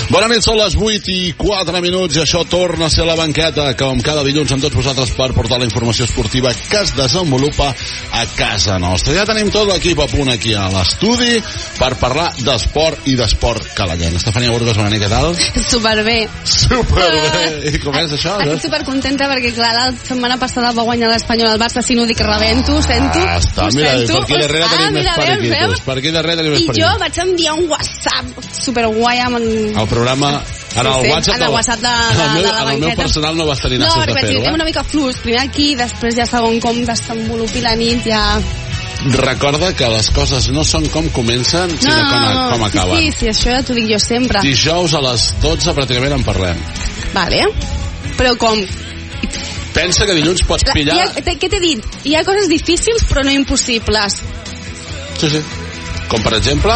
Bona nit, són les 8:04 i això torna a ser La Banqueta, com cada dilluns amb tots vosaltres per portar la informació esportiva que es desenvolupa a casa nostra. Ja tenim tot l'equip a punt aquí a l'estudi per parlar d'esport i d'esport calalenc. Estefania Burgos, bona nit, què tal? Superbé. Superbé. I com és això? Estic supercontenta perquè, clar, la setmana passada va guanyar l'Espanyol al Barça, si no dic rebento, sento. Està, mira, per aquí darrere tenim més periquitos. Per aquí darrere tenim més periquitos. I jo vaig enviar un WhatsApp superguai amb el programa, en el WhatsApp de la banqueta. En el meu personal no vas tenir nassos de fer-ho, una mica flux, primer aquí, després ja segon com desenvolupi la nit, ja... Recorda que les coses no són com comencen, sinó com acaben. Sí, això ja t'ho dic jo sempre. Dijous a les 12 pràcticament en parlem. Vale, però com... Pensa que dilluns pots pillar... Què t'he dit? Hi ha coses difícils però no impossibles. Sí. Com per exemple...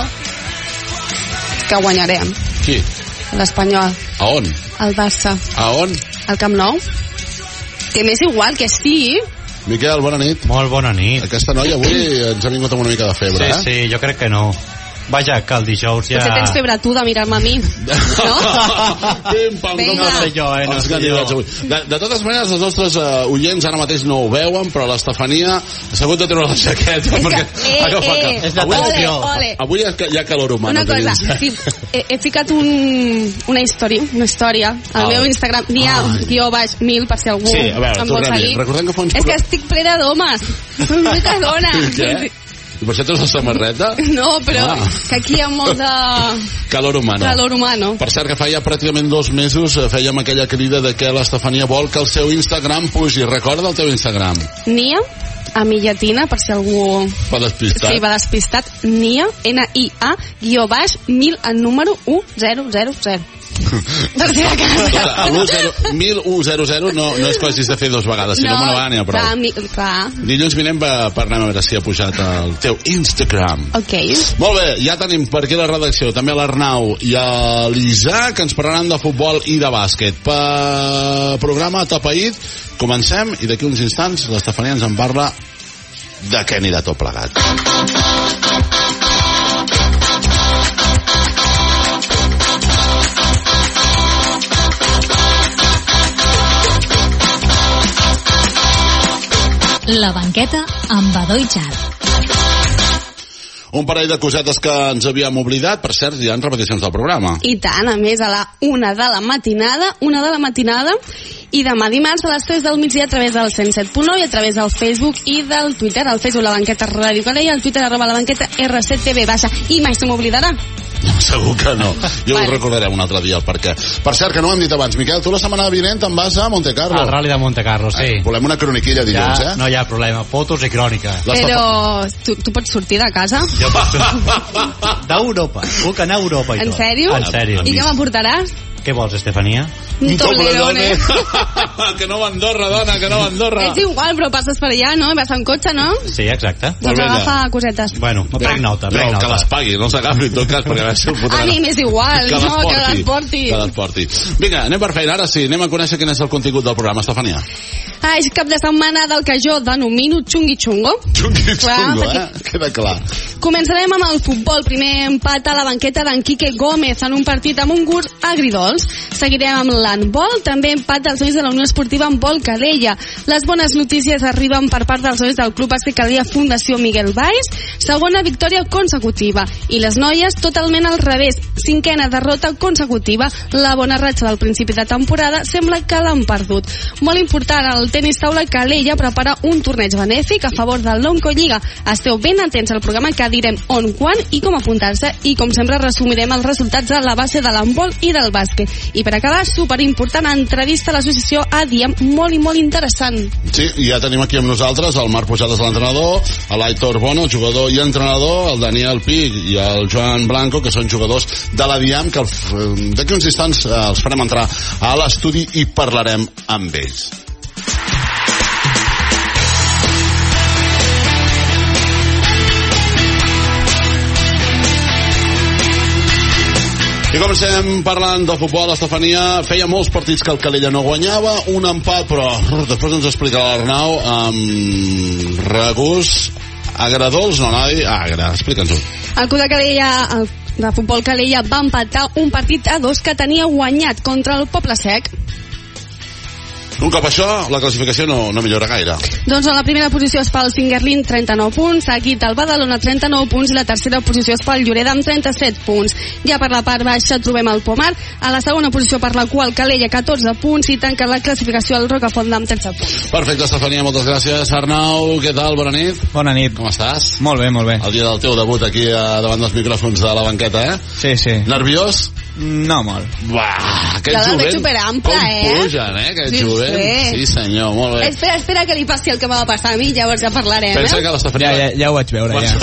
Que guanyarem. Qui? L'Espanyol. A on? El Barça. A on? Al Camp Nou. Que m'és igual que sí. Miquel, bona nit. Molt bona nit. Aquesta noia avui ens ha vingut amb una mica de febre, Sí, jo crec que no. Vaja, que el dijous ja... Potser tens febre tu de mirar-me a mi, no? Pim-pam, no sé jo, no sé jo. De totes maneres, els nostres oients ara mateix no ho veuen, però l'Estefania s'ha hagut de treure la jaqueta perquè és la tensió. Avui hi ha calor humà. Una cosa, sí, he ficat una història al meu Instagram, dia_1000, per si algú em vol seguir. Recordem que fa uns... És que estic plena d'homes, són mica dona. Què? I per això tens la samarreta? No, però que aquí hi ha molt de... Calor humano. Per cert, que fa ja pràcticament 2 mesos fèiem aquella crida de que l'Estefania vol que el seu Instagram pugi. Recorda el teu Instagram? Nia, a mi llatina, per si algú... Va despistat. Sí, va despistat. Nia, N-I-A, _1000 en número 1000. Per si de casa. El 1100 no és que ho hagis de fer 2 vegades, sinó una vegada n'hi ha prou. Clar. Dilluns vinent parlem a veure si ha pujat el teu Instagram. Ok. Molt bé, ja tenim per aquí la redacció també l'Arnau i l'Isaac, que ens parlaran de futbol i de bàsquet. Programa atapeït, comencem i d'aquí uns instants l'Estefania ens en parla de què anirà tot plegat. La Banqueta amb Badó i Xat. Un parell de cosetes que ens havíem oblidat, per cert, hi ha repeticions del programa. I tant, a més, a la 1 de la matinada, i demà dimarts a les 3 del migdia a través del 107.9 i a través del Facebook i del Twitter. Al Facebook La Banqueta Ràdio Calella, al Twitter @La Banqueta RCTV baixa. I mai se m'oblidarà. No, segur que no. Jo us recordaré un altre dia el perquè. Per cert, que no ho hem dit abans, Miquel, tu la setmana vinent te'n vas a Montecarlo. Al Rally de Montecarlo, sí. Volem una croniquilla dilluns, No hi ha problema, fotos i crònica. Però tu pots sortir de casa? Jo pots sortir d'Europa. Puc anar a Europa i tot. En sèrio? En sèrio. I què m'aportaràs? Què vols, Estefania? Un Toblerone. Que no va a Andorra, dona, que no va a Andorra. És igual, però passes per allà, no? Vas en cotxe, no? Sí, exacte. Doncs agafa cosetes. Bueno, prenc nota. Que les pagui, no s'agafi en tot cas, perquè va ser un fotrà. A mi m'és igual, que les porti. Que les porti. Vinga, anem per feina, ara sí, anem a conèixer quin és el contingut del programa, Estefania. És cap de setmana del que jo denomino xungui-xungo. Xungui-xungo, queda clar. Començarem amb el futbol. Primer empat a la banqueta d'en Quique Gómez en un partit amb un gust agridols. Seguirem amb l'handbol, també empat dels sois de la Unió Esportiva en vol Calella. Les bones notícies arriben per part dels sois del Club Bàsquet Calella Fundació Miguel Valls, segona victòria consecutiva. I les noies totalment al revés, 5a derrota consecutiva. La bona ratxa del principi de temporada sembla que l'han perdut. Molt important, el tenis taula Calella prepara un torneig benèfic a favor del l'Onco Lliga. Esteu ben atents al programa que direm on, quan i com apuntar-se, i com sempre resumirem els resultats a la base de l'handbol i del bàsquet. I per acabar, superimportant entrevista a l'associació ADIAM, molt i molt interessant. Sí, ja tenim aquí amb nosaltres el Marc Pujades, l'entrenador, l'Aitor Bono, jugador i entrenador, el Daniel Pig i el Joan Blanco, que són jugadors de l'ADIAM, que d'aquí uns instants els farem entrar a l'estudi i parlarem amb ells. I comencem parlant de futbol. Estefania, feia molts partits que el Calella no guanyava, un empat, però després ens explicarà l'Arnau amb regust agradolç, no, noi? Agra, explica'ns-ho. El Club de Calella, de Futbol Calella va empatar un partit a 2 que tenia guanyat contra el Poble Sec. Un cop això, la classificació no millora gaire. Doncs a la primera posició es fa el Singuerlín, 39 punts, seguit el Badalona, 39 punts, i la tercera posició es fa el Lloreda amb 37 punts. Ja per la part baixa trobem el Pomar, a la segona posició per la qual Calella, 14 punts, i tanca la classificació el Rocafort amb 13 punts. Perfecte, Estefania, moltes gràcies. Arnau, què tal? Bona nit. Bona nit. Com estàs? Molt bé, molt bé. El dia del teu debut aquí davant dels micròfons de la banqueta, Sí, sí. Nerviós? No molt. Buah, aquest Ja el veig jovent, superample, com pugen, aquest Sí, jovent. sí. Sí, senyor, molt bé. Espera que li passi el que m'ha de passar a mi, llavors ja parlarem, Pensa que l'Estefania... Ja ho vaig veure, ja.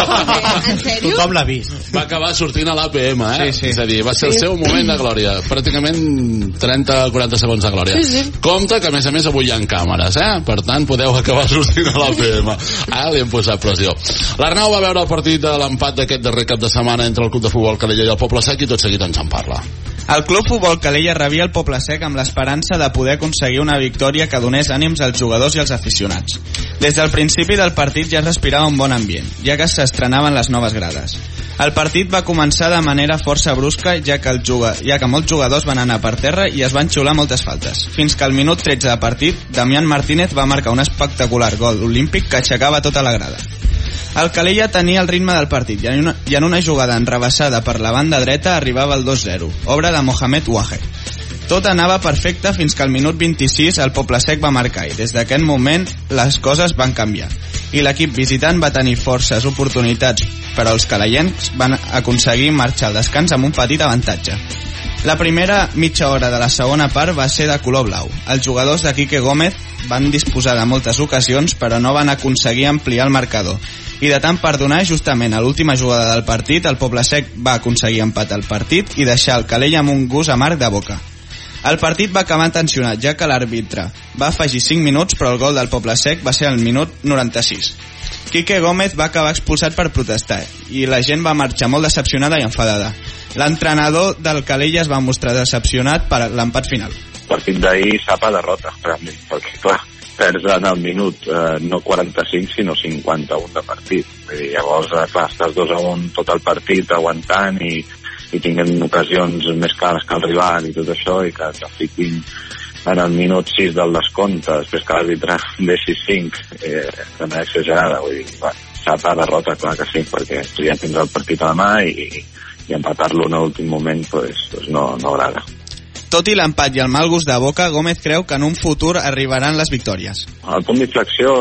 En sèrio? Tothom l'ha vist. Va acabar sortint a l'APM, Sí. És a dir, va ser el seu moment de glòria. Pràcticament 30-40 segons de glòria. Sí. Compte que, a més, avui hi ha càmeres, Per tant, podeu acabar sortint a l'APM. Ara li hem posat pressió. L'Arnau va veure el partit de l'empat d'aquest darrer cap de setmana entre el Club de Futbol Calella i el Poble Sec, i tot seguit ens en parla. El Club Futbol Calella rebia el Poble Sec amb l'esperança de poder aconseguir una victòria que donés ànims als jugadors i als aficionats. Des del principi del partit ja es respirava un bon ambient, ja que s'estrenaven les noves grades. El partit va començar de manera força brusca, ja que molts jugadors van anar per terra i es van xiular moltes faltes. Fins que al minut 13 de partit, Damián Martínez va marcar un espectacular gol olímpic que aixecava tota la grada. El Calella tenia el ritme del partit i en una jugada enrevessada per la banda dreta arribava el 2-0, obra de Mohamed Ouahe. Tot anava perfecte fins que al minut 26 el Poble Sec va marcar i des d'aquest moment les coses van canviar. I l'equip visitant va tenir forces oportunitats, però els calellencs van aconseguir marxar al descans amb un petit avantatge. La primera mitja hora de la segona part va ser de color blau. Els jugadors de Quique Gómez van disposar de moltes ocasions, però no van aconseguir ampliar el marcador. I de tant perdonar, justament a l'última jugada del partit, el Poble Sec va aconseguir empatar el partit i deixar el Calella amb un gust amarg de boca. El partit va acabar tensionat, ja que l'àrbitre va afegir 5 minuts, però el gol del Poble Sec va ser al minut 96. Quique Gómez va acabar expulsat per protestar i la gent va marxar molt decepcionada i enfadada. L'entrenador del Calella es va mostrar decepcionat per l'empat final. El partit d'ahir sap a derrota, realment, perquè clar, perds en el minut no 45 sinó 51 de partit. Vull dir, llavors, clar, estàs 2-1 tot el partit aguantant i tinguem ocasions més clares que el rival i tot això, i que et fiquin en el minut 6 del descompte, després que l'àrbitre deixi 5, de manera exagerada. Vull dir, sap a derrota, clar que sí, perquè tu ja tens el partit a la mà i empatar-lo en l'últim moment pues no agrada. Tot i l'empat i el mal gust de boca, Gómez creu que en un futur arribaran les victòries. El punt d'inflexió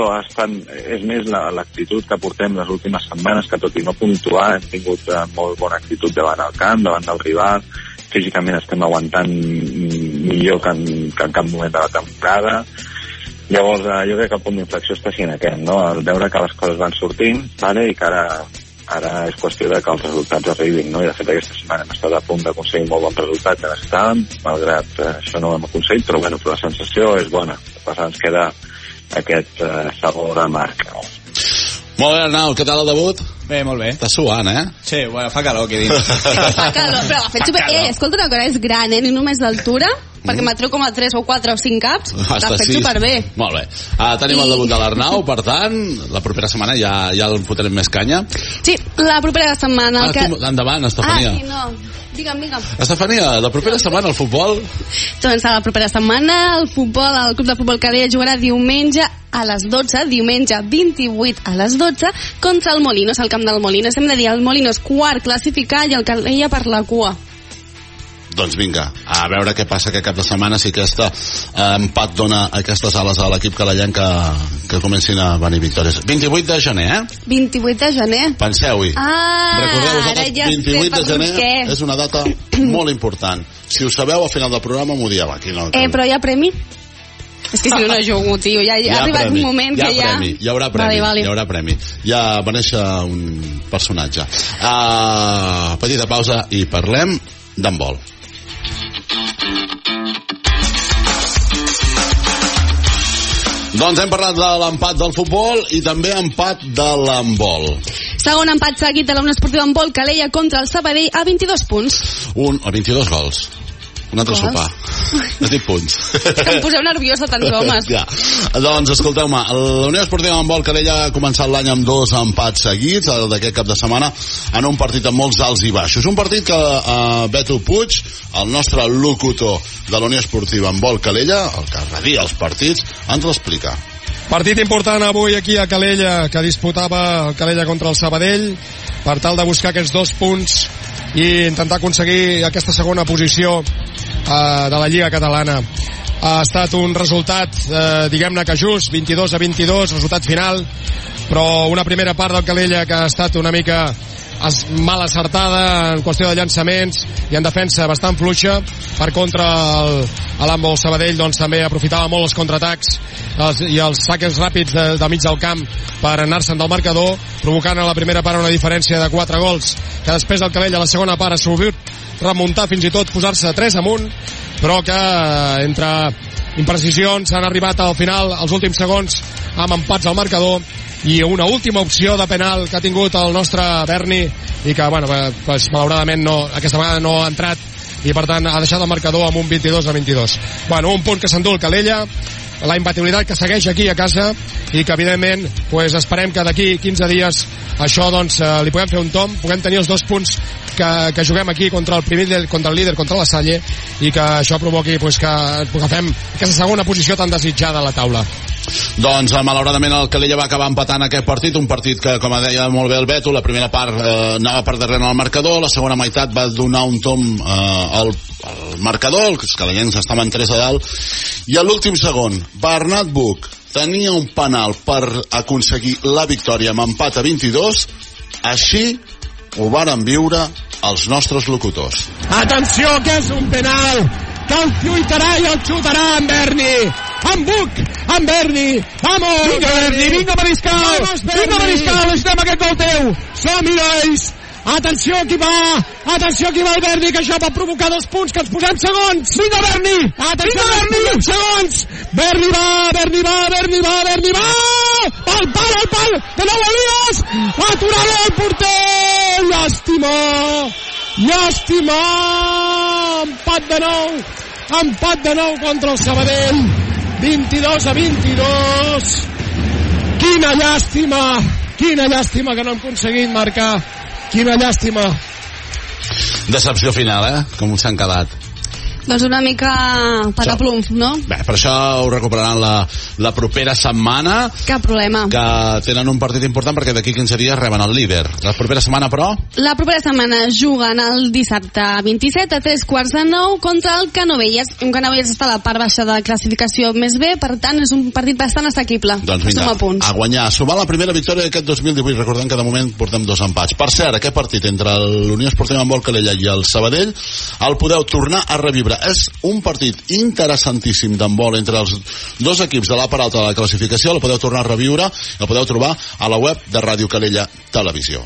és més l'actitud que portem les últimes setmanes, que tot i no puntuar hem tingut molt bona actitud davant el camp, davant del rival. Físicament estem aguantant millor que en cap moment de la temporada. Llavors jo crec que el punt d'inflexió està sent aquest, no? El veure que les coses van sortint, vale? I que ara és qüestió de que els resultats arribin, no? I de fet aquesta setmana hem estat a punt d'aconseguir un molt bon resultat en estàvem, malgrat això no ho hem aconseguit, però bueno, la sensació és bona. Per ens queda aquest sabor amarg. Molt bé, Arnau, què tal el debut? Bé, molt bé. Estàs suant, Sí, bueno, fa calor aquí dins. Fa calor, però ha fet super... escolta una cosa, és gran, ni només d'altura, perquè m'atreu com a 3 o 4 o 5 caps, l'ha fet superbé. Molt bé. Tenim el debut de l'Arnau, per tant, la propera setmana ja el fotrem més canya. Sí, la propera setmana... Endavant, Estefania. Sí, no. Digue'm. Estefania, la propera setmana el futbol... Doncs a la propera setmana el Club de Futbol Calella jugarà diumenge a les 12, diumenge 28 a les 12, contra el Molinos, al camp del Molinos. Hem de dir, el Molinos quart classificat i el Calella per la cua. Doncs vinga, a veure què passa aquest cap de setmana, si aquest empat dona aquestes ales a l'equip calellenc que comencin a venir victòries. 28 de gener, 28 de gener. Penseu-hi. Recordeu vosaltres, ja 28 de gener és una data molt important. Si ho sabeu, al final del programa m'ho dieu aquí. No, però hi ha premi? És que si no jugo, tio, ja ha arribat un moment que ja... Hi haurà premi, vale. Hi haurà premi. Ja va néixer un personatge. Petita pausa i parlem d'handbol. Doncs hem parlat de l'empat del futbol i també empat de l'handbol. Segon empat seguit de la Unió Esportiva Handbol Calella contra el Sabadell a 22 punts. A 22 gols. Un altre sopar. Has dit punts. Em poseu nerviosa tants homes. Ja. Doncs, escolteu-me, la Unió Esportiva Handbol Calella ha començat l'any amb 2 empats seguits, el d'aquest cap de setmana, en un partit amb molts alts i baixos. Un partit que Beto Puig, el nostre locutor de la Unió Esportiva Handbol Calella, el que redia els partits, ens l'explica. Partit important avui aquí a Calella, que disputava el Calella contra el Sabadell, per tal de buscar aquests 2 punts i intentar aconseguir aquesta segona posició de la Lliga Catalana. Ha estat un resultat, diguem-ne que just, 22-22, resultat final, però una primera part del Calella que ha estat una mica mal acertada en qüestió de llançaments i en defensa bastant fluixa. Per contra, l'Handbol Sabadell doncs, també aprofitava molt els contraatacs i els saques ràpids de mig del camp per anar-se'n del marcador, provocant a la primera part una diferència de 4 gols, que després del Calella a la segona part ha sabut remuntar, fins i tot posar-se 3 amunt, però que entre imprecisions han arribat al final, als últims segons, amb empats al marcador i una última opció de penal que ha tingut el nostre Berni i que, bueno, pues, malauradament aquesta vegada no ha entrat i per tant ha deixat el marcador amb un 22-22. Bueno, un punt que s'endú el Calella, la imbatibilitat que segueix aquí a casa i que evidentment pues, esperem que d'aquí 15 dies això doncs, li puguem fer un tomb, puguem tenir els 2 punts que juguem aquí contra el primer contra el líder, contra la Salle, i que això provoqui pues, que agafem aquesta segona posició tan desitjada a la taula. Doncs malauradament el Calella va acabar empatant aquest partit, un partit que, com deia molt bé el Beto, la primera part anava per darrere al marcador, la segona meitat va donar un tomb al marcador, els calellencs estaven 3 a dalt, i a l'últim segon Bernat Buch tenia un penal per aconseguir la victòria amb empat a 22, així ho varen viure els nostres locutors. Atenció, que és un penal que el lluitarà i el xutarà en Berni, en Buch, en Berni, vamos vinga Berni, vinga Mariscal, vinga Mariscal, necessitem aquest gol teu, som-hi nois, atenció aquí va el Berni, que això va provocar 2 punts, que ens posem segons, vinga Berni, atenció Berni, segons, Berni va, al pal, de nou Elias, aturant el porter, llàstima, empat de nou contra el Sabadell, 22-22, quina llàstima que no hem aconseguit marcar, quina llàstima. Decepció final, com s'han quedat. Doncs una mica pataplum, no? Bé, per això ho recuperaran la propera setmana. Cap problema. Que tenen un partit important perquè d'aquí 15 dies reben el líder. La propera setmana, però? La propera setmana juguen el dissabte 27 a 3:45 contra el Canovelles. Un Canovelles està a la part baixa de la classificació més bé, per tant és un partit bastant assequible. Doncs vinga, a guanyar, a sumar la primera victòria d'aquest 2018. Recordem que de moment portem 2 empats. Per cert, aquest partit entre l'Unió Esportiva Handbol Calella i el Sabadell el podeu tornar a reviure. És un partit interessantíssim d'handbol entre els 2 equips de la part alta de la classificació. El podeu tornar a reviure, el podeu trobar a la web de Ràdio Calella Televisió.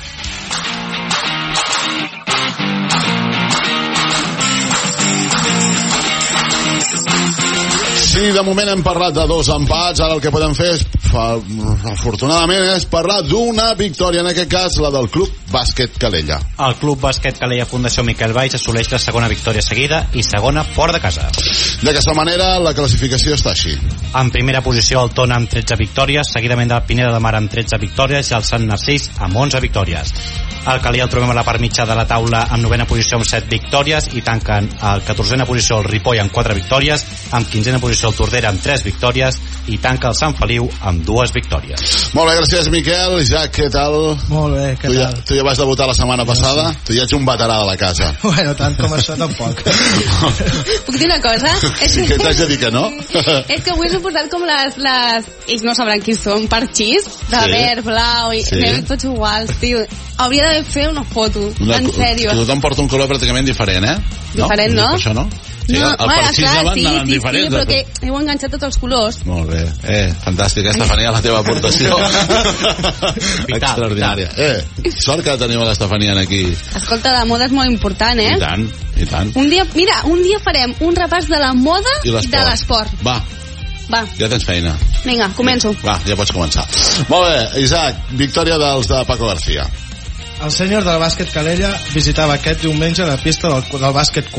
Sí, de moment hem parlat de 2 empats, ara el que podem fer és, afortunadament, és parlar d'una victòria, en aquest cas la del Club Bàsquet Calella. El Club Bàsquet Calella Fundació Miquel Valls assoleix la segona victòria seguida i segona fora de casa. D'aquesta manera la classificació està així. En primera posició el Tona amb 13 victòries, seguidament de Pineda de Mar amb 13 victòries i el Sant Narcís amb 11 victòries. El Calella el trobem a la part mitja de la taula amb 9a posició amb 7 victòries i tanquen a 14a posició el Ripoll amb 4 victòries, amb 15a posició el Tordera amb 3 victòries i tanca el Sant Feliu amb 2 victòries. Molt bé, gràcies Miquel. Isaac, què tal? Molt bé, què tal? Tu ja vas debutar la setmana passada? Tu ja ets un veterà de la casa. Bueno, tant com això tampoc. Puc dir una cosa? Què t'haig de dir que no? És que avui us he posat com les... Ells no sabran qui són, parxís, de verd, blau, i anem tots iguals, tio. Hauria d'haver fet una foto, en sèrio. Tothom porta un color pràcticament diferent, Diferent, no? Per això no? Sí, no, el parxís anaven diferents. Sí, però que heu enganxat tots els colors. Molt bé, fantàstic, Estefania, la teva aportació. Extraordinària. Sort que tenim l'Estefania aquí. Escolta, la moda és molt important, I tant. Un dia farem un repàs de la moda i de l'esport. Va, ja tens feina. Vinga, començo. Va, ja pots començar. Molt bé, Isaac, victòria dels de Paco García. El senyor del bàsquet Calella visitava aquest diumenge la pista del bàsquet quart.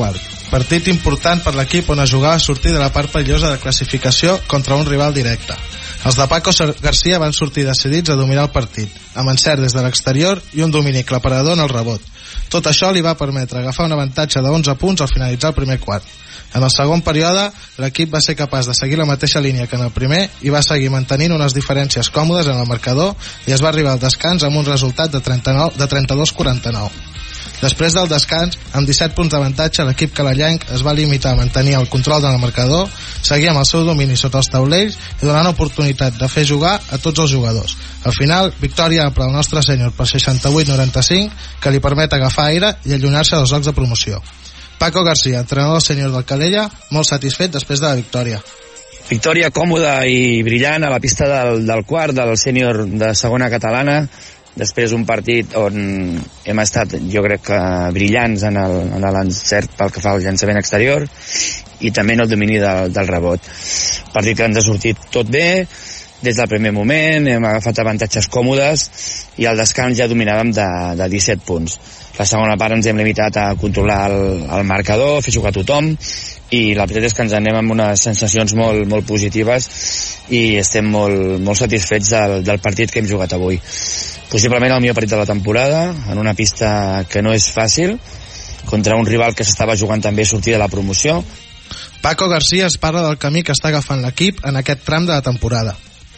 Partit important per l'equip on es jugava a sortir de la part perillosa de classificació contra un rival directe. Els de Paco García van sortir decidits a dominar el partit, amb encert des de l'exterior i un domini claparador en el rebot. Tot això li va permetre agafar un avantatge de 11 punts al finalitzar el primer quart. En el segon període, l'equip va ser capaç de seguir la mateixa línia que en el primer i va seguir mantenint unes diferències còmodes en el marcador i es va arribar al descans amb un resultat de 32-49. Després del descans, amb 17 punts d'avantatge, l'equip calellenc es va limitar a mantenir el control del marcador, seguir amb el seu domini sota els taulells i donant oportunitat de fer jugar a tots els jugadors. Al final, victòria per al nostre sènior per 68-95, que li permet agafar aire i allunyar-se dels jocs de promoció. Paco García, entrenador sènior del Calella, molt satisfet després de la victòria. Victòria còmoda i brillant a la pista del quart del sènior de segona catalana, després d'un partit on hem estat, jo crec que brillants en l'encert pel que fa al llançament exterior i també en el domini del rebot. Partit que ens ha sortit tot bé, des del primer moment, hem agafat avantatges còmodes i al descans ja dominàvem de 17 punts. La segona part ens hem limitat a controlar el marcador, fer jugar a tothom i la veritat és que ens anem amb unes sensacions molt positives i estem molt satisfets del partit que hem jugat avui. Possiblement el millor partit de la temporada, en una pista que no és fàcil, contra un rival que s'estava jugant també a sortir de la promoció. Paco García es parla del camí que està agafant l'equip en aquest tram de la temporada.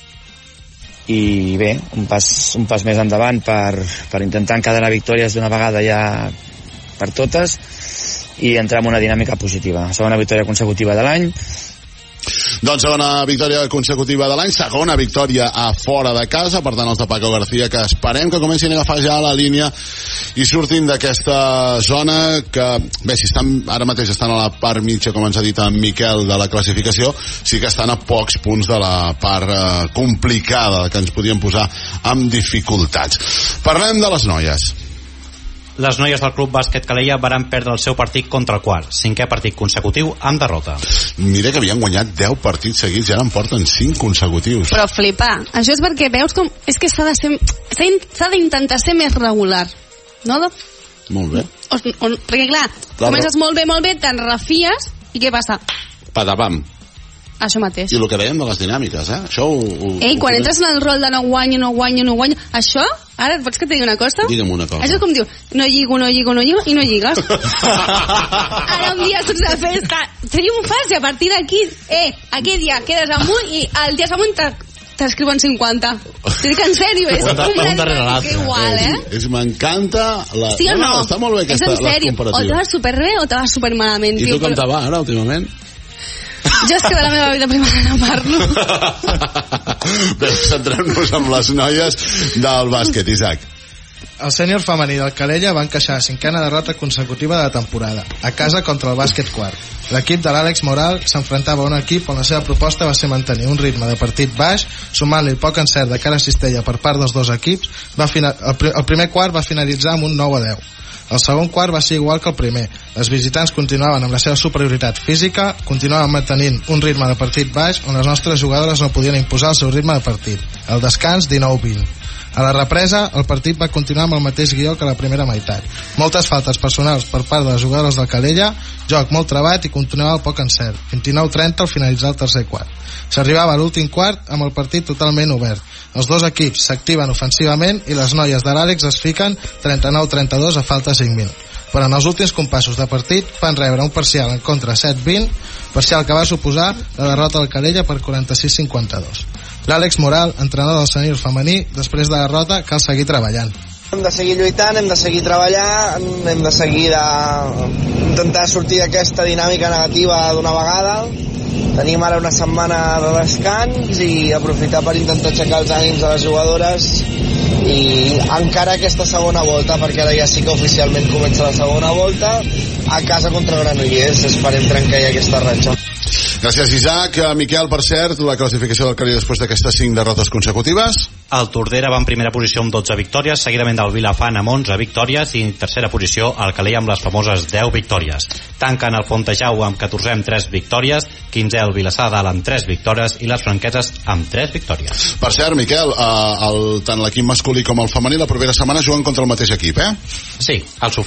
I bé, un pas més endavant per intentar encadenar victòries d'una vegada ja per totes i entrar en una dinàmica positiva. Segona victòria consecutiva de l'any. Doncs segona victòria consecutiva de l'any, segona victòria a fora de casa, per tant els de Paco García, que esperem que comencin a agafar ja la línia i surtin d'aquesta zona que, bé, si ara mateix estan a la part mitja, com ens ha dit en Miquel, de la classificació, sí que estan a pocs punts de la part complicada, que ens podien posar amb dificultats. Parlem de les noies. Les noies del Club Bàsquet Calella varen perdre el seu partit contra el quart, cinquè partit consecutiu amb derrota. Mira que havien guanyat 10 partits seguits i ara en porten 5 consecutius. Però flipar, això és perquè veus com... És que s'ha d'intentar ser més regular, no? Molt bé. Perquè clar, comences molt bé, te'n refies i què passa? Patapam. Això mateix. I el que dèiem de les dinàmiques, Això quan entres en el rol de no guanyo, això, ara, pots que et digui una cosa? Digue'm una cosa. Això és com diu, no lligo i no lligues. Ara un dia surts de festa, triomfes i a partir d'aquí, aquest dia quedes amunt i el dia següent t'escriuen 50. T'ho dic en sèrio, és un darrere l'altre. Igual, m'encanta la... Sí o no? Està molt bé aquesta, les comparatives. O te vas superbé o te vas supermalament. I tu com te va ara, últimament? Jo és que de la meva vida privada no parlo. Bé, centrem-nos amb les noies del bàsquet, Isaac. El sènior femení del Calella va encaixar la 5a derrota consecutiva de la temporada, a casa contra el bàsquet quart. L'equip de l'Àlex Moral s'enfrontava a un equip on la seva proposta va ser mantenir un ritme de partit baix, sumant-li el poc encert de cara a cistella per part dels dos equips. El primer quart va finalitzar amb un 9-10. El segon quart va ser igual que el primer. Els visitants continuaven amb la seva superioritat física, continuaven mantenint un ritme de partit baix on les nostres jugadores no podien imposar el seu ritme de partit. El descans 19-20. A la represa, el partit va continuar amb el mateix guió que la primera meitat. Moltes faltes personals per part de les jugadores del Calella, joc molt trebat i continuava el poc encert. 29-30 al finalitzar el tercer quart. S'arribava a l'últim quart amb el partit totalment obert. Els dos equips s'activen ofensivament i les noies de l'Àlex es fiquen 39-32 a falta 5 minuts. Però en els últims compassos de partit van rebre un parcial en contra 7-20, parcial que va suposar la derrota del Calella per 46-52. L'Àlex Moral, entrenador del sènior femení, després de la derrota cal seguir treballant. Hem de seguir lluitant, hem de seguir treballant, hem de seguir intentar sortir d'aquesta dinàmica negativa d'una vegada. Tenim ara una setmana de descans i aprofitar per intentar aixecar els ànims de les jugadores i encara aquesta segona volta, perquè ara ja sí que oficialment comença la segona volta a casa contra Granollers. Esperem trencar ja aquesta ratxa. Gràcies, Isaac. Miquel, per cert, la classificació del Calella després d'aquestes 5 derrotes consecutives? El Tordera va en primera posició amb 12 victòries, seguidament del Vilafant amb 11 victòries i en tercera posició el Calella amb les famoses 10 victòries. Tanquen el Fontejau amb 14 amb 3 victòries, 15 el Vilassar de Dalt amb 3 victòries i les Franqueses amb 3 victòries. Per cert, Miquel, tant l'equip masculí com el femení la propera setmana juguen contra el mateix equip, Sí, al Sofà.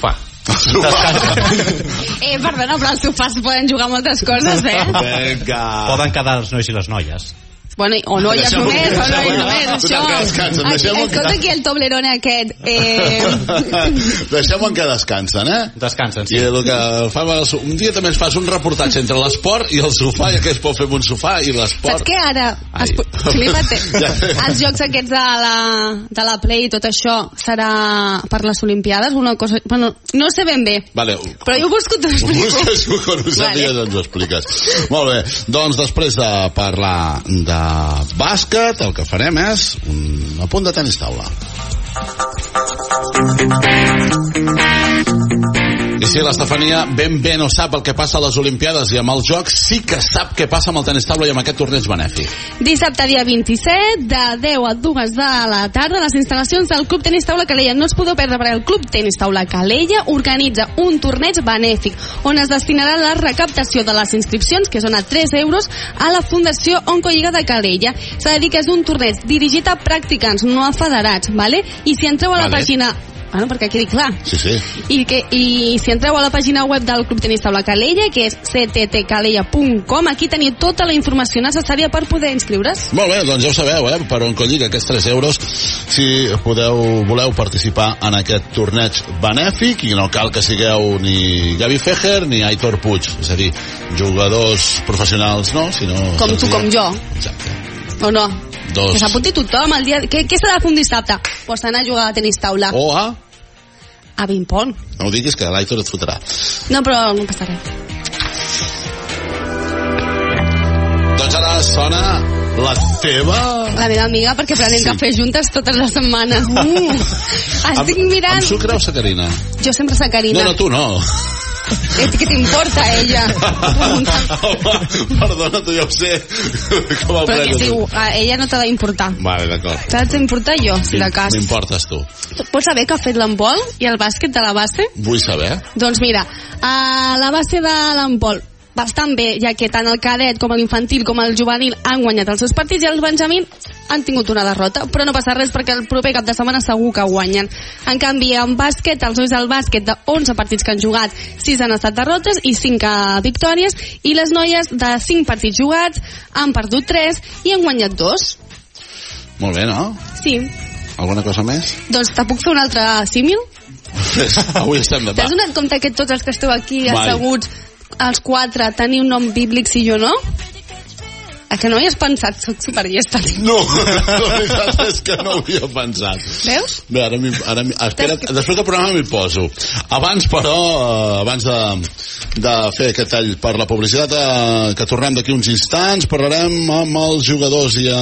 Perdona, però als sofàs poden jugar moltes coses, Vinga. Poden quedar els nois i les noies. Bueno, o noies només, o noies només, això. Escolta aquí el Toblerone aquest. Deixem-ho en què descansen, Descansen, sí. I el que fan, un dia també ens fas un reportatge entre l'esport i el sofà, ja que es pot fer un sofà i l'esport. Saps què ara? Els jocs aquests de la Play i tot això serà per les Olimpiades? Una cosa... Bueno, no sé ben bé. Vale. Però jo busco t'ho explico. Quan ho sàpigues ens ho expliques. Molt bé, doncs després de parlar de bàsquet, el que farem és un apunt de tenis taula. I sí, l'Estefania ben bé no sap el que passa a les Olimpiades i amb els Jocs sí que sap què passa amb el tenis taula i amb aquest torneig benèfic. Dissabte dia 27 de 10 a 2 de la tarda les instal·lacions del Club Tenis Taula Calella. No es podeu perdre perquè el Club Tenis Taula Calella organitza un torneig benèfic on es destinarà la recaptació de les inscripcions, que són a 3 euros, a la Fundació Oncolliga de Calella. S'ha de dir que és un torneig dirigit a practicants, no a federats, ¿vale? I si entreu a la pàgina... Bueno, perquè quedi clar. Sí, sí. I si entreu a la pàgina web del Club Tenis Taula Calella, que és cttcalella.com, aquí teniu tota la informació necessària per poder inscriure's. Molt bé, doncs ja ho sabeu, per Oncolliga, aquests 3 euros, si voleu participar en aquest torneig benèfic, i no cal que sigueu ni Gavi Fejer ni Aitor Puig, és a dir, jugadors professionals, no? Sinó com tu, com jo. Exacte. O no? Dos. Que s'apunti tothom el dia... Què s'ha de fer un dissabte? Pues anar a jugar a tenis taula. O a... A ping-pong. No ho diguis, que l'Aitor et fotrà. No, però no passa res. Doncs ara sona la teva... La meva amiga, perquè prenem cafè juntes totes les setmanes. Estic mirant... Amb sucre o sacarina? Jo sempre sacarina. No, tu no. Què t'importa, ella? Home, perdona, tu ja ho sé. Com però que diu, ella no t'ha d'importar. Vale, d'acord. T'ha d'importar jo, si de cas. M'importes tu. Pots saber què ha fet l'handbol i el bàsquet de la base? Vull saber. Doncs mira, a la base de l'handbol bastant bé, ja que tant el cadet com l'infantil com el juvenil han guanyat els seus partits i el benjamín han tingut una derrota, però no passa res perquè el proper cap de setmana segur que guanyen. En canvi, en bàsquet, els nois del bàsquet de 11 partits que han jugat, 6 han estat derrotes i 5 victòries, i les noies de 5 partits jugats han perdut 3 i han guanyat 2. Molt bé, no? Sí. Alguna cosa més? Doncs te puc fer un altre símil? Avui estem de T'has donat compte que tots els que esteu aquí asseguts, els 4, teniu un nom bíblic, si jo no? A que no hi has pensat? Soc superllesta. No, la veritat és que no ho havia pensat. Veus? Bé, espera, després del programa m'hi poso. Abans, però, abans de fer aquest tall per la publicitat, que tornem d'aquí uns instants, parlarem amb els jugadors i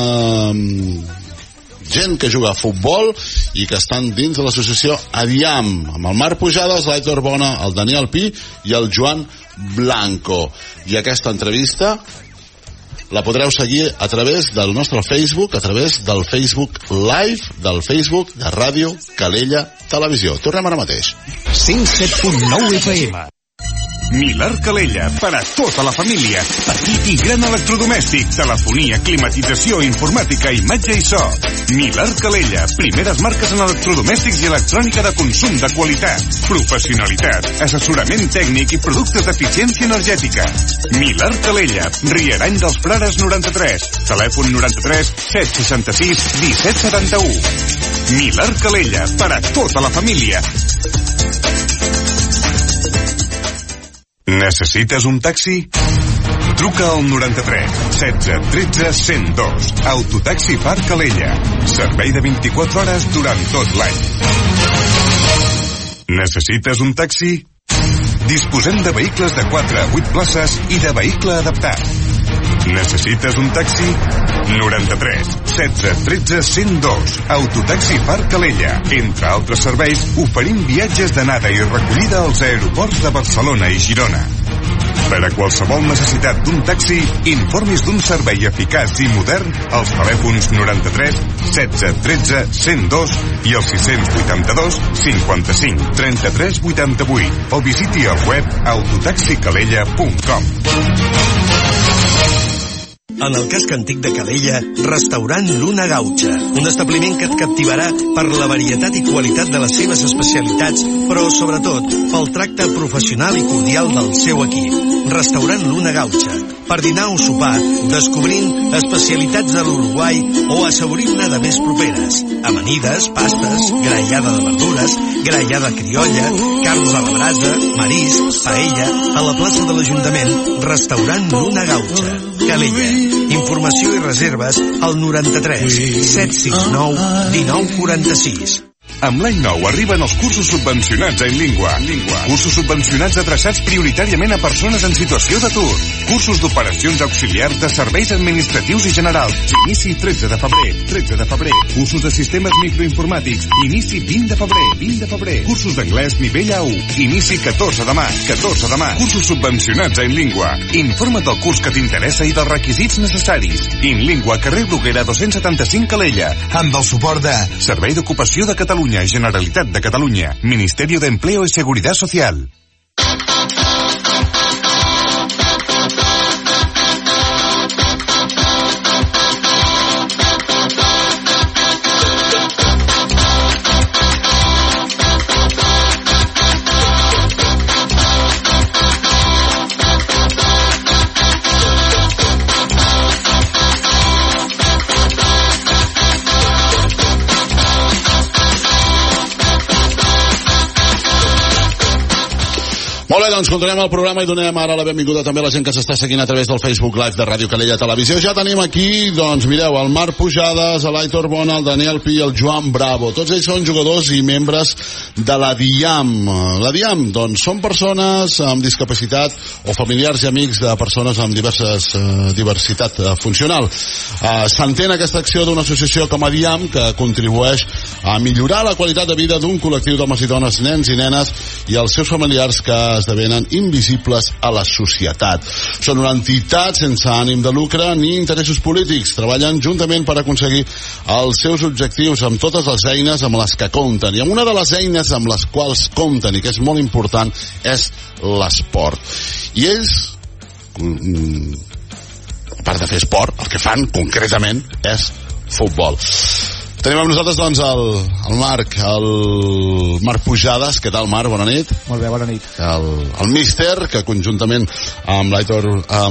gent que juga a futbol i que estan dins de l'associació Adiam, amb el Marc Pujades, l'Aitor Bona, el Daniel Pi i el Joan Blanco. I aquesta entrevista la podreu seguir a través del nostre Facebook, a través del Facebook Live, del Facebook de Ràdio Calella Televisió. Tornem ara mateix. 107.9 FM. Millar Calella, per a tota la família. Petit i gran electrodomèstic, telefonia, climatització, informàtica, imatge i so. Millar Calella, primeres marques en electrodomèstics i electrònica de consum de qualitat. Professionalitat, assessorament tècnic i productes d'eficiència energètica. Millar Calella, Rierany dels Frares 93, telèfon 93 766 1771. Millar Calella, per a tota la família. Necessites un taxi? Truca al 93 16 13 102. Autotaxi Parc Calella. Servei de 24 hores durant tot l'any. Necessites un taxi? Disposem de vehicles de 4 a 8 places i de vehicle adaptat. Necessites un taxi? 93 16 13 102. Autotaxi Parc Calella. Entre altres serveis, oferim viatges d'anada i recollida als aeroports de Barcelona i Girona. Per a qualsevol necessitat d'un taxi, informis d'un servei eficaç i modern als telèfons 93 16 13 102 i el 682 55 33 88 o visiti el web autotaxicalella.com. En el casc antic de Calella, restaurant Luna Gaucha, un establiment que et captivarà per la varietat i qualitat de les seves especialitats, però sobretot pel tracte professional i cordial del seu equip. Restaurant Luna Gaucha, per dinar o sopar, descobrint especialitats de l'Uruguai o assaborint-ne de més properes. Amanides, pastes, graellada de verdures, graellada criolla, carns a la brasa, marisc, paella, a la plaça de l'Ajuntament, restaurant Luna Gaucha, Calella. Informació i reserves al 93 769 1946. Amb l'any nou arriben els cursos subvencionats a Inlingua. Cursos subvencionats adreçats prioritàriament a persones en situació d'atur. Cursos d'operacions auxiliars de serveis administratius i generals. Inici 13 de febrer. Cursos de sistemes microinformàtics. Inici 20 de febrer. Cursos d'anglès nivell A1. Inici 14 de maig. Cursos subvencionats a Inlingua. Informa't del curs que t'interessa i dels requisits necessaris. Inlingua, carrer Bruguera 275 Calella. Amb el suport de Servei d'Ocupació de Catalunya, Generalitat de Catalunya, Ministerio de Empleo y Seguridad Social. Molt bé, doncs continuem el programa i donem ara la benvinguda també a la gent que s'està seguint a través del Facebook Live de Ràdio Calella Televisió. Ja tenim aquí, doncs mireu, el Marc Pujades, l'Aitor Bona, el Daniel Pi i el Joan Bravo. Tots ells són jugadors i membres de la DIAM. La DIAM, doncs, són persones amb discapacitat o familiars i amics de persones amb diversitat funcional. S'entén aquesta acció d'una associació com a DIAM que contribueix a millorar la qualitat de vida d'un col·lectiu d'homes i dones, nens i nenes i els seus familiars que esdevenen invisibles a la societat. Són una entitat sense ànim de lucre ni interessos polítics. Treballen juntament per aconseguir els seus objectius amb totes les eines amb les que compten. I amb una de les eines amb les quals compten, i que és molt important, és l'esport. I ells, a part de fer esport, el que fan concretament és futbol. Tenim amb nosaltres, doncs, el Marc Pujades. Què tal, Marc? Bona nit. Molt bé, bona nit. El míster, que conjuntament amb l'Aitor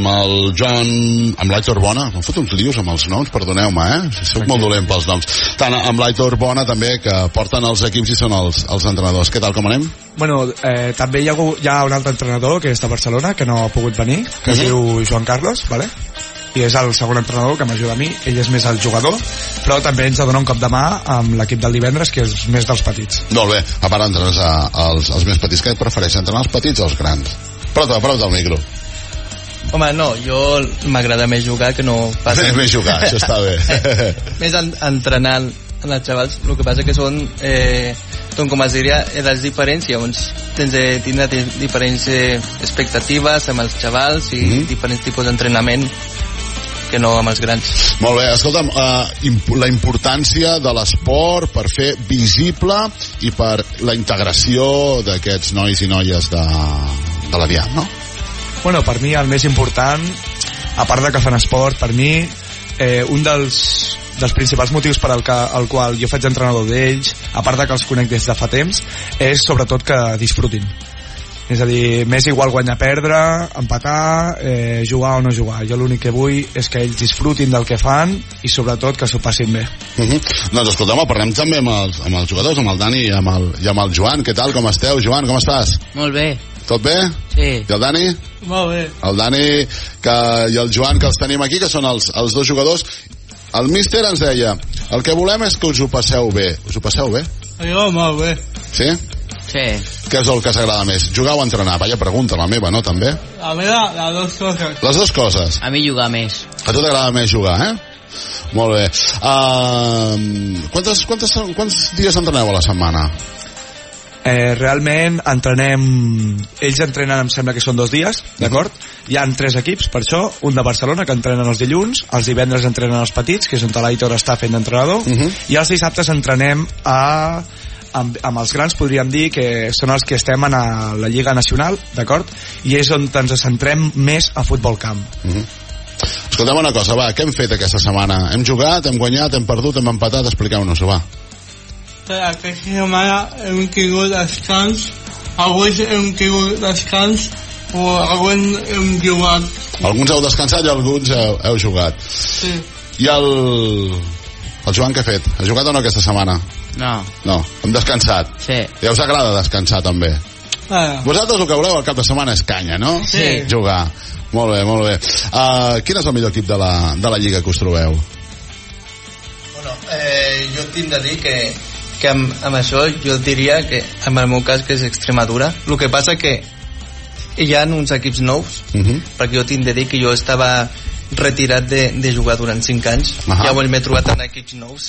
Bona, m'han fot uns lius amb els noms, perdoneu-me, soc molt dolent pels noms. Tant amb l'Aitor Bona, també, que porten els equips i són els entrenadors. Què tal, com anem? Bueno, també hi ha un altre entrenador que és de Barcelona, que no ha pogut venir, que es diu Joan Carlos, vale? I és el segon entrenador que m'ajuda a mi. Ell és més el jugador, però també ens dona un cop de mà amb l'equip del divendres, que és més dels petits. Molt bé, a part entrenes els més petits. Què et prefereixen, entrenar els petits o els grans? Prou del micro. Home, no, jo m'agrada més jugar que no pas... Més jugar, això està bé. Més entrenar els xavals, el que passa que són com es diria, edats diferents, llavors tens de tindre diferents expectatives amb els xavals i diferents tipus d'entrenament que no amb els grans. Molt bé, escolta'm, la importància de l'esport per fer visible i per la integració d'aquests nois i noies de la DIAM, no? Bueno, per mi el més important, a part de que fan esport, per mi un dels principals motius per al qual jo faig entrenador d'ells, a part de que els conec des de fa temps, és sobretot que disfrutin. És a dir, m'és igual guanyar, perdre, empatar, jugar o no jugar. Jo l'únic que vull és que ells disfrutin del que fan i sobretot que s'ho passin bé. Doncs escolta'm, parlem també amb els jugadors, amb el Dani i amb el Joan. Què tal, com esteu? Joan, com estàs? Molt bé. Tot bé? Sí. I el Dani? Molt bé. El Dani i el Joan, que els tenim aquí, que són els dos jugadors. El míster ens deia, el que volem és que us ho passeu bé. Us ho passeu bé? Jo molt bé. Sí? Sí. Què és el que s'agrada més? Jugar o entrenar? Vaya pregunta, la meva, no, també? A mi les dues coses. Les dues coses? A mi jugar més. A tu t'agrada més jugar, Molt bé. Quants dies entreneu a la setmana? Realment ells entrenen, em sembla que són 2 dies, d'acord? Hi ha 3 equips, per això, un de Barcelona que entrenen els dilluns, els divendres entrenen els petits, que és on l'Aitor està fent d'entrenador, i els dissabtes entrenem amb els grans, podríem dir que són els que estem a la Lliga Nacional, d'acord? I és on ens centrem més a futbol camp. Escolta'm una cosa, va, què hem fet aquesta setmana? Hem jugat, hem guanyat, hem perdut, hem empatat? Expliqueu-nos-ho, va. Aquesta setmana hem tingut descans, alguns hem tingut descans, o alguns hem jugat. Alguns heu descansat i alguns heu jugat. Sí. I el Joan què ha fet? Ha jugat o no aquesta setmana? No, hem descansat. Sí. Ja us agrada descansar també? Vosaltres el que voleu al cap de setmana és canya, no? Sí. Jugar. Molt bé, molt bé. Quin és el millor equip de la Lliga que us trobeu? Jo tinc de dir que amb això jo diria que en el meu cas que és Extremadura. El que passa que hi ha uns equips nous, perquè jo tinc de dir que jo estava retirat de jugar durant 5 anys. Llavors m'he trobat en equips nous,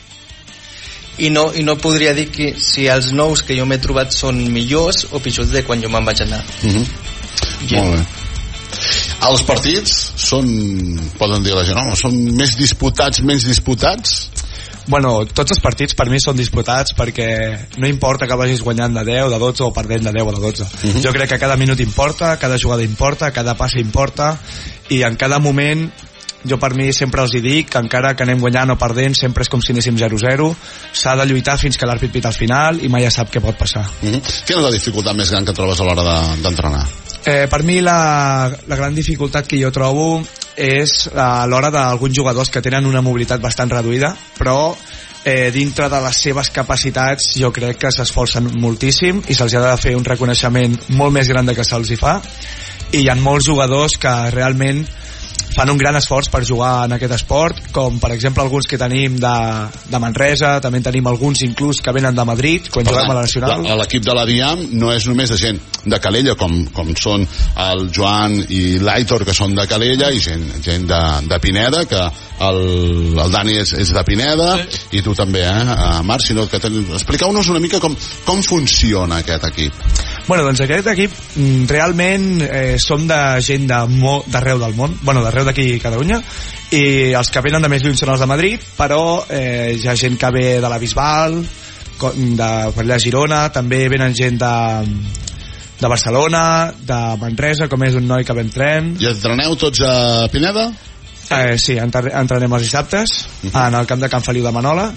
i no podria dir que si els nous que jo m'he trobat són millors o pitjors de quan jo me'n vaig anar. Molt bé. Els partits poden dir la gent, no? Són més disputats, menys disputats? Bueno, tots els partits per mi són disputats perquè no importa que vagis guanyant de 10, de 12 o perdent de 10 o de 12. Jo crec que cada minut importa, cada jugada importa, cada passe importa, i en cada moment jo per mi sempre els dic que encara que anem guanyant o perdent sempre és com si anéssim 0-0, s'ha de lluitar fins que l'àrbit pita al final i mai ja sap què pot passar. Quina és la dificultat més gran que trobes a l'hora d'entrenar? Per mi la gran dificultat que jo trobo és a l'hora d'alguns jugadors que tenen una mobilitat bastant reduïda, però dintre de les seves capacitats jo crec que s'esforcen moltíssim i se'ls ha de fer un reconeixement molt més gran del que se'ls hi fa, i hi ha molts jugadors que realment fan un gran esforç per jugar en aquest esport, com per exemple alguns que tenim de Manresa, també tenim alguns inclús que venen de Madrid quan juguem a la Nacional. L'equip de la DIAM no és només de gent de Calella, com són el Joan i l'Aitor, que són de Calella, i gent de Pineda, que el Dani és de Pineda, i tu també, Marc, expliqueu-nos una mica com funciona aquest equip. Bueno, doncs aquest equip realment som de gent d'arreu del món, bueno, d'arreu d'aquí a Catalunya, i els que venen de més lluny són els de Madrid, però hi ha gent que ve de la Bisbal, per allà a Girona, també venen gent de Barcelona, de Manresa, com és un noi que ve en tren. I entreneu tots a Pineda? Sí, entrenem els dissabtes en el camp de Can Feliu de Manola,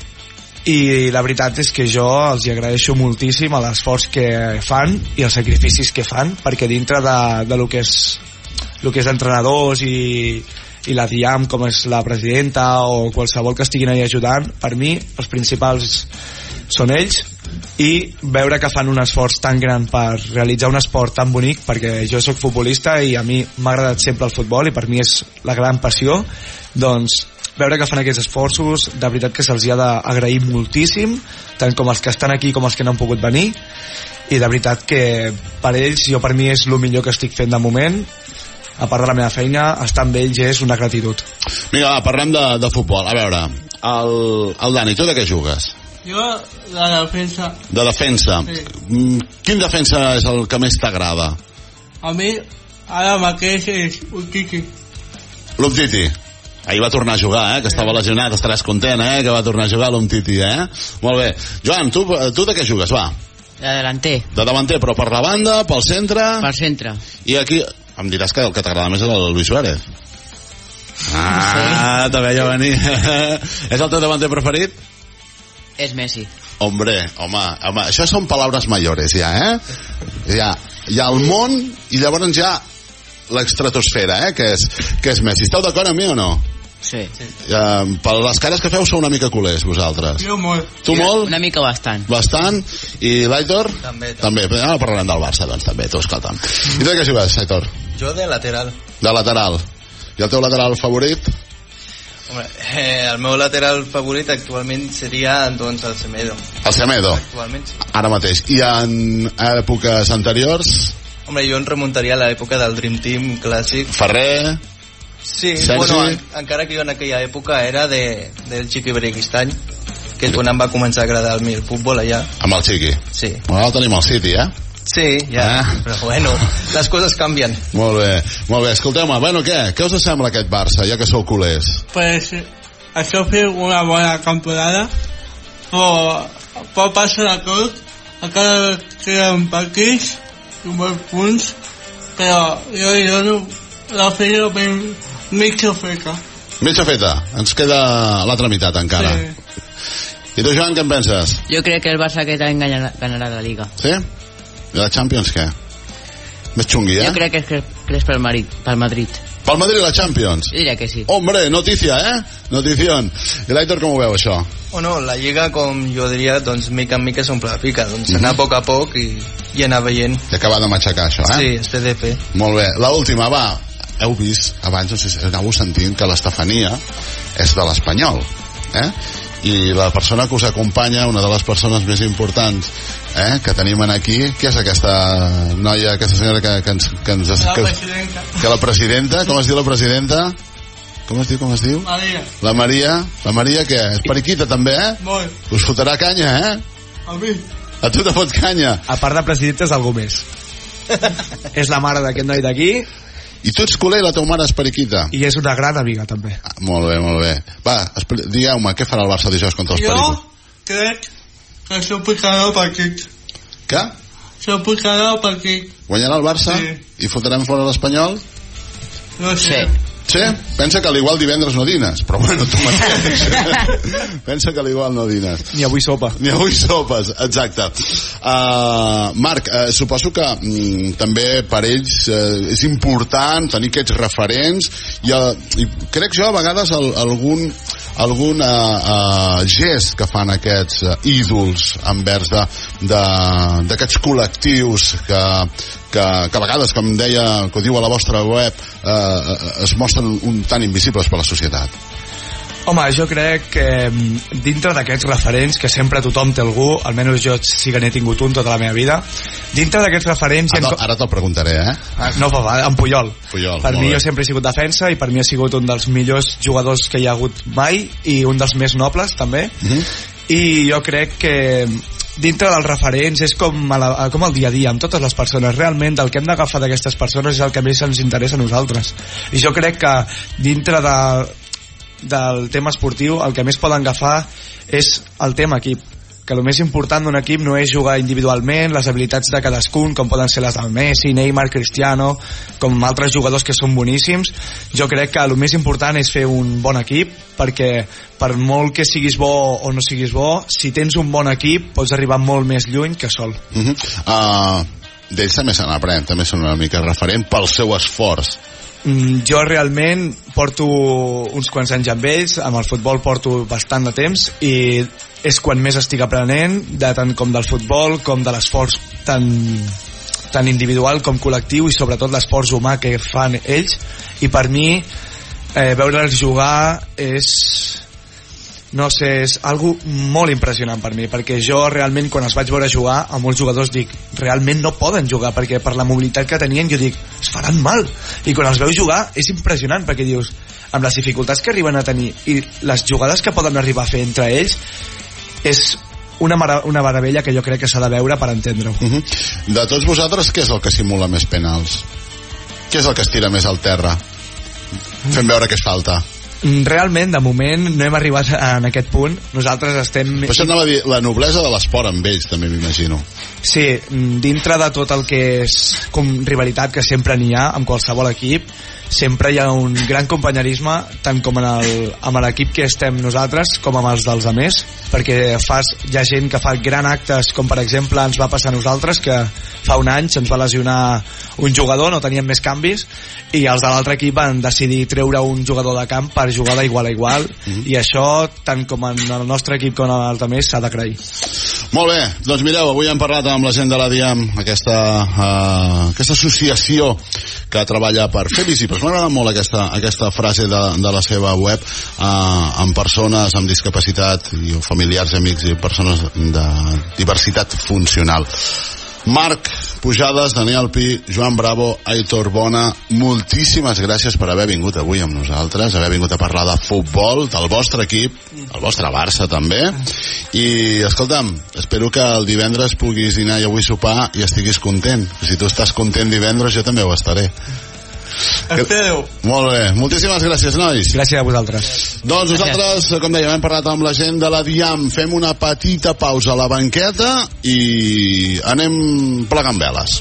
i la veritat és que jo els agraeixo moltíssim l'esforç que fan i els sacrificis que fan, perquè dintre de lo que és entrenadors i la DIAM, com és la presidenta o qualsevol que estiguin ahí ajudant, per mi els principals són ells, i veure que fan un esforç tan gran per realitzar un esport tan bonic, perquè jo sóc futbolista i a mi m'ha agradat sempre el futbol i per mi és la gran passió, doncs veure que fan aquests esforços, de veritat que se'ls ha d'agrair moltíssim, tant com els que estan aquí com els que no han pogut venir, i de veritat que per ells, per mi és el millor que estic fent de moment, a part de la meva feina, estar amb ells és una gratitud. Vinga, va, parlem de futbol. A veure, el Dani, tu de què jugues? Jo, de defensa. De defensa. Sí. Quin defensa és el que més t'agrada? A mi, ara mateix és Umtiti. L'Umtiti. Ahir va tornar a jugar, que estava lesionat, estaràs content, que va tornar a jugar l'Umtiti, Molt bé. Joan, tu de què jugues, va? De delanter. De davanter, però per la banda, pel centre? Per centre. I aquí em diràs que el que t'agrada més és el Luis Suárez. Te veia venir. És el teu davanter preferit? És Messi. Home, això són paraules mayores ja, Hi ha el món i llavors hi ha l'estratosfera, que és Messi. Esteu d'acord amb mi o no? Sí. Per les cares que feu sou una mica culers vosaltres. Jo molt. Tu molt? Una mica bastant. Bastant. I l'Aitor? També. Ara parlarem del Barça, doncs també, tu escolta'm. I tu de què jugues, Aitor? Jo de lateral. De lateral. I el teu lateral favorit? Home, el meu lateral favorit actualment seria doncs el Semedo. El Semedo? Actualment sí. Ara mateix. I en èpoques anteriors? Home, jo em remuntaria a l'època del Dream Team clàssic. Ferrer? Sí, Sergi? bueno, encara que jo en aquella època era del Chiqui Bereguistany, que és quan em va començar a agradar el futbol allà. Amb el Chiqui? Sí. Bueno, tenim el City, Sí, ja, però bueno, les coses canvien. Molt bé. Escolteu-me, bueno, què us sembla aquest Barça, ja que sou culers? Pues, això fer una bona temporada, però passa de tot, encara queden partits, i molts punts, però jo no la feina Mitja feta. Mitja feta. Ens queda l'altra meitat encara. Sí. I tu, Joan, què en penses? Jo crec que el Barça aquest any ganarà la Liga. Sí? I la Champions què? Més xungui, Jo crec que és pel Madrid. Pel Madrid la Champions? Jo diria que sí. Hombre, notícia, Notición. I l'Aitor com ho veu, això? Bueno, la Lliga, com jo diria, doncs mica en mica s'omple la pica, doncs anar a poc a poc i anar veient. I acabar de matxacar això, Sí, es té de fer. Molt bé. L'última, va. Heu vist, abans, no sé si anàveu sentint que l'Estefania és de l'Espanyol, I la persona que us acompanya, una de les persones més importants que tenim aquí, què és aquesta noia, aquesta senyora que la presidenta, com es diu la presidenta? Com es diu? Maria. La Maria què? És periquita també, Molt. Us fotrà canya, A mi. A tu te fot canya. A part de presidenta és algú més. És la mare d'aquest noi d'aquí. I tu ets culer i la teva mare és periquita. I és una gran amiga també. Molt bé. Va, digueu-me, què farà el Barça dijous contra els pericos? Jo crec que això picarà el partit. Què? Això picarà el partit. Guanyarà el Barça? Sí. I fotrem fora l'Espanyol? No sé. Sí? Pensa que l'igual divendres no dines, però bueno, tu mateix. Pensa que l'igual no dines. Ni avui sopa. Ni avui sopes, exacte. Marc, suposo que també per ells és important tenir aquests referents i crec jo a vegades algun gest que fan aquests ídols envers d'aquests col·lectius que a vegades, com deia, que ho diu a la vostra web, es mostren tan invisibles per la societat. Home, jo crec que dintre d'aquests referents, que sempre tothom té algú, almenys jo sí que n'he tingut un tota la meva vida, dintre d'aquests referents... Ara te'l preguntaré, No fa mal, en Puyol. Per mi jo sempre he sigut defensa i per mi ha sigut un dels millors jugadors que hi ha hagut mai i un dels més nobles també. I jo crec que dintre dels referents és com el dia a dia amb totes les persones, realment del que hem d'agafar d'aquestes persones és el que més ens interessa a nosaltres, i jo crec que dintre del tema esportiu el que més poden agafar és el tema equip, que el més important d'un equip no és jugar individualment, les habilitats de cadascun, com poden ser les del Messi, Neymar, Cristiano, com altres jugadors que són boníssims. Jo crec que el més important és fer un bon equip, perquè per molt que siguis bo o no siguis bo, si tens un bon equip pots arribar molt més lluny que sol. D'ells també se n'aprèn, també són una mica referent pel seu esforç. Jo realment porto uns quants anys amb ells, amb el futbol porto bastant de temps i és quan més estic aprenent, tant com del futbol com de l'esforç tant individual com col·lectiu i sobretot l'esforç humà que fan ells, i per mi veure'ls jugar és algo molt impressionant per mi, perquè jo realment quan els vaig veure jugar a molts jugadors dic, realment no poden jugar, perquè per la mobilitat que tenien jo dic, es faran mal, i quan els veus jugar és impressionant, perquè dius, amb les dificultats que arriben a tenir i les jugades que poden arribar a fer entre ells, és una meravella que jo crec que s'ha de veure per entendre-ho. De tots vosaltres, què és el que simula més penals? Què és el que es tira més al terra? Fem veure què es falta. Realment, de moment, no hem arribat en aquest punt. Nosaltres estem... Però això anava a dir, la noblesa de l'esport amb ells, també m'imagino. Sí, dintre de tot el que és com rivalitat que sempre n'hi ha amb qualsevol equip, sempre hi ha un gran companyerisme, tant com amb l'equip que estem nosaltres com amb els dels altres, perquè hi ha gent que fa gran actes, com per exemple ens va passar a nosaltres, que fa un any se'ns va lesionar un jugador, no teníem més canvis, i els de l'altre equip van decidir treure un jugador de camp per jugar d'igual a igual, i això, tant com en el nostre equip com en els altres, s'ha d'agrair. Molt bé, doncs mireu, avui hem parlat amb la gent de la DIAM, aquesta associació que treballa per fer visibles. M'ha agradat molt aquesta frase de la seva web, amb persones amb discapacitat i familiars, amics i persones de diversitat funcional. Marc Pujades, Daniel Pi, Joan Bravo, Aitor Bona, moltíssimes gràcies per haver vingut avui amb nosaltres, haver vingut a parlar de futbol, del vostre equip, el vostre Barça també, i escolta'm, espero que el divendres puguis dinar i avui sopar i estiguis content. Si tu estàs content divendres, jo també ho estaré. Espero. Molt bé, moltíssimes gràcies, nois. Gràcies a vosaltres. Doncs nosaltres, com dèiem, hem parlat amb la gent de la DIAM, fem una petita pausa a la banqueta i anem plegant veles.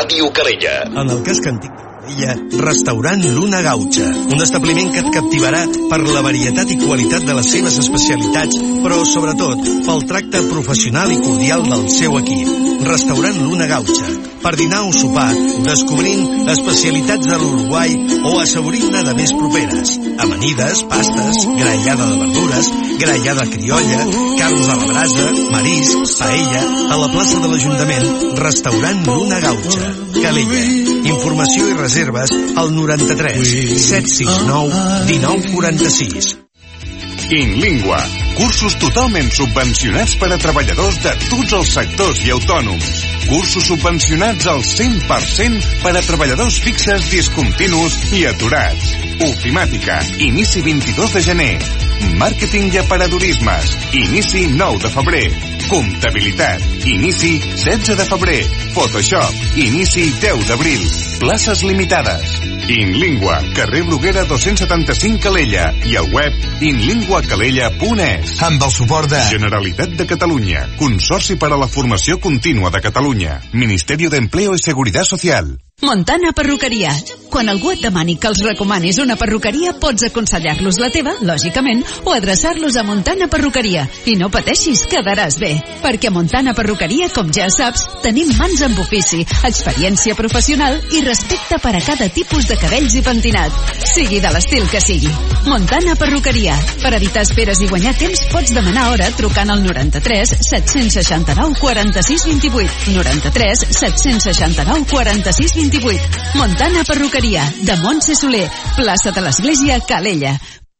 Ràdio Calella. En el casc antic de Calella, restaurant Luna Gautxa, un establiment que et captivarà per la varietat i qualitat de les seves especialitats, però sobretot pel tracte professional i cordial del seu equip. Restaurant Luna Gautxa, per dinar o sopar, descobrint especialitats de l'Uruguai o assaborint-ne de més properes. Amanides, pastes, graellada de verdures, graellada criolla, carns a la brasa, marisc, paella, a la plaça de l'Ajuntament, restaurant Luna Gautxa, Calella. Informació i reserves al 93 769 1946. InLingua, cursos totalment subvencionats per a treballadors de tots els sectors i autònoms. Cursos subvencionats al 100% per a treballadors fixes, discontinus i aturats. Ofimàtica, inici 22 de gener. Màrqueting i aparadorismes, inici 9 de febrer. Comptabilitat, inici 16 de febrer. Photoshop, inici 10 d'abril. Places limitades. InLingua, carrer Bruguera 275 Calella i al web inlinguacalella.es. Amb el suport de Generalitat de Catalunya, Consorci per a la Formació Contínua de Catalunya, Ministerio de Empleo y Seguridad Social. Montana Perruqueria. Quan algú et demani que els recomanis una perruqueria, pots aconsellar-los la teva, lògicament, o adreçar-los a Montana Perruqueria. I no pateixis, quedaràs bé. Perquè a Montana Perruqueria, com ja saps, tenim mans amb ofici, experiència professional i respecte per a cada tipus de cabells i pentinat. Sigui de l'estil que sigui. Montana Perruqueria. Per evitar esperes i guanyar temps, pots demanar hora trucant al 93 769 46 28. 93 769 46 28. Montana Perruqueria, de Montse Soler, plaça de l'Església, Calella.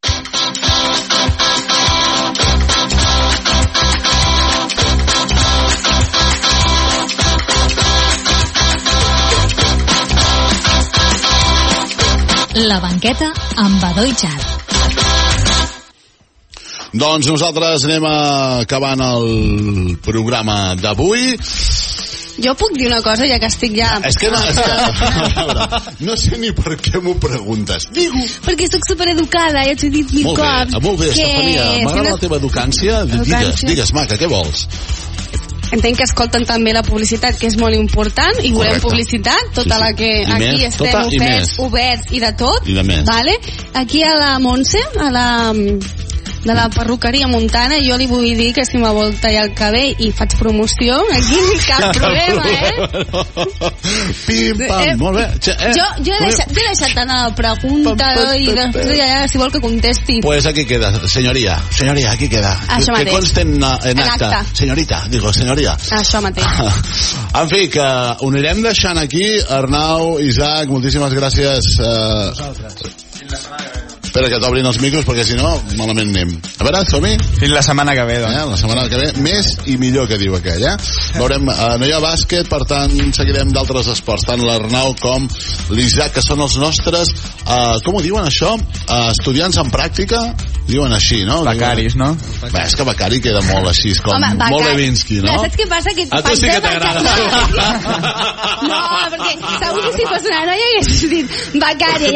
La banqueta amb Badó i Xat. Doncs nosaltres anem acabant el programa d'avui. Jo puc dir una cosa, ja que estic ja... És que no sé ni per què m'ho preguntes. Digo. Perquè sóc supereducada, ja t'ho he dit mil cops. Molt bé, Estefania, m'agrada la teva educància. Digues, maca, què vols? Entenc que escolten també la publicitat, que és molt important, i volem publicitat, tota la que aquí estem oberts i de tot. I de més. Vale? Aquí a la Montse, de la perruqueria Montana, jo li vull dir que si me vol tallar el cabell i faig promoció, aquí cap problema, Pim, pam, molt bé. Jo he deixat anar la pregunta i després ja, si vol que contesti. Pues aquí queda, señoría, aquí queda. Això mateix. Que conste en acta. Señorita, digo, señoría. Això mateix. En fi, que ho anirem deixant aquí. Arnau, Isaac, moltíssimes gràcies. Espera que t'obrin els micros, perquè si no, malament anem. A veure, som-hi? Fins la setmana que ve, doncs. La setmana que ve, més i millor, que diu aquell, Veurem, no hi ha bàsquet, per tant, seguirem d'altres esports, tant l'Arnau com l'Isaac, que són els nostres, com ho diuen això? Estudiants en pràctica? Diuen així, no? Becaris, no? Bé, és que becari queda molt així, com molt Levinsky, no? Saps què passa? Que a tu sí que t'agrada. No, perquè segur que si fos una noia hagués dit becari,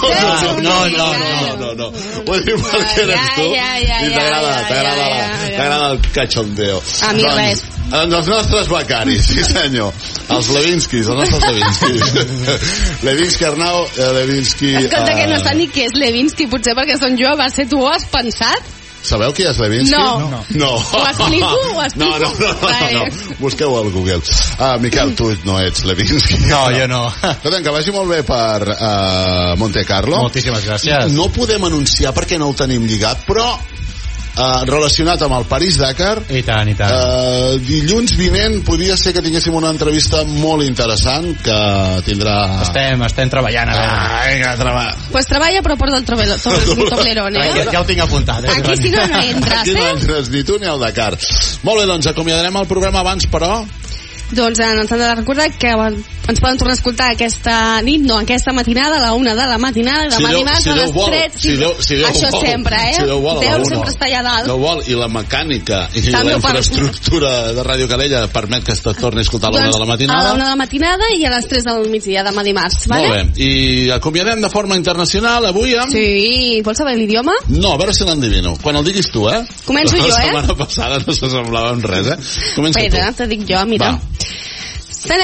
No. Ho dic perquè eres tu i t'agrada el cachondeo. A mi res. Els nostres becaris, sí senyor. Els Levinskis, els nostres Levinskis. Levinsky, Arnau, Levinsky... Escolta, que no està ni què és Levinsky, potser perquè són jo, va ser tu ho has pensat? Sabeu qui és Levinsky? No. Ho explico? No. Busqueu al Google. Miquel, tu no ets Levinsky. No, jo no. Que vagi molt bé per Monte Carlo. Moltíssimes gràcies. No podem anunciar perquè no ho tenim lligat, però relacionat amb el París-Dakar, i tant. Dilluns vinent podria ser que tinguéssim una entrevista molt interessant que tindrà... Estem treballant a veure. Pues treballa però porta el Toblerone, ja ho tinc apuntat. Aquí si no entres, Aquí no entres ni tu ni al Dakar. Molt bé, doncs acomiadarem el programa abans, però... Doncs ens han de recordar que ens poden tornar a escoltar aquesta nit, no, aquesta matinada, a la 1 de la matinada, demà dimarts a les 3. Això sempre, Déu sempre està allà dalt. Déu vol, i la mecànica i la infraestructura de Ràdio Calella permet que es torni a escoltar a la 1 de la matinada. A la 1 de la matinada i a les 3 del migdia, demà dimarts, vale? Molt bé, i acomiadem de forma internacional avui amb... Sí, vols saber l'idioma? No, a veure si l'endivino. Quan el diguis tu, Començo jo, La setmana passada no s'assemblava en res, Comença tu. Te dic jo, mira. Seneheb.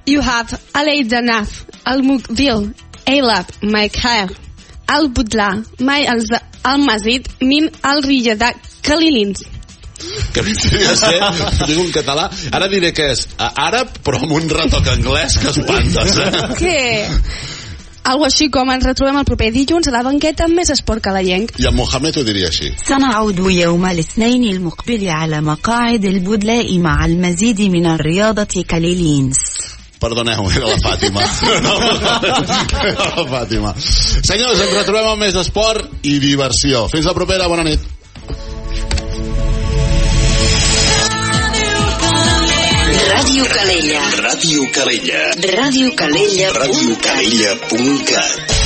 You have Aleid Zanaf, Al-Mukdil, Eilab, Maikhair, Al-Budla, Mai Al-Mazid, Min Al-Riyadak, Kalilins. Que podria ser, dic un català, ara diré que és àrab, però amb un retoc anglès que espantes, Què? Algo així com ens retrobem el proper dilluns a la banqueta amb més esport calayenc. I en Mohamed ho diria així. سنعود يوم الاثنين المقبل على مقاعد البدلاء مع المزيد من الرياضة كاليلينز. Perdoneu, era la Fàtima. Era la Fàtima. Senyors, ens retrobem amb més esport i diversió. Fins la propera, bona nit. Ràdio Calella. Ràdio Calella. Ràdio Calella. Ràdio Calella.cat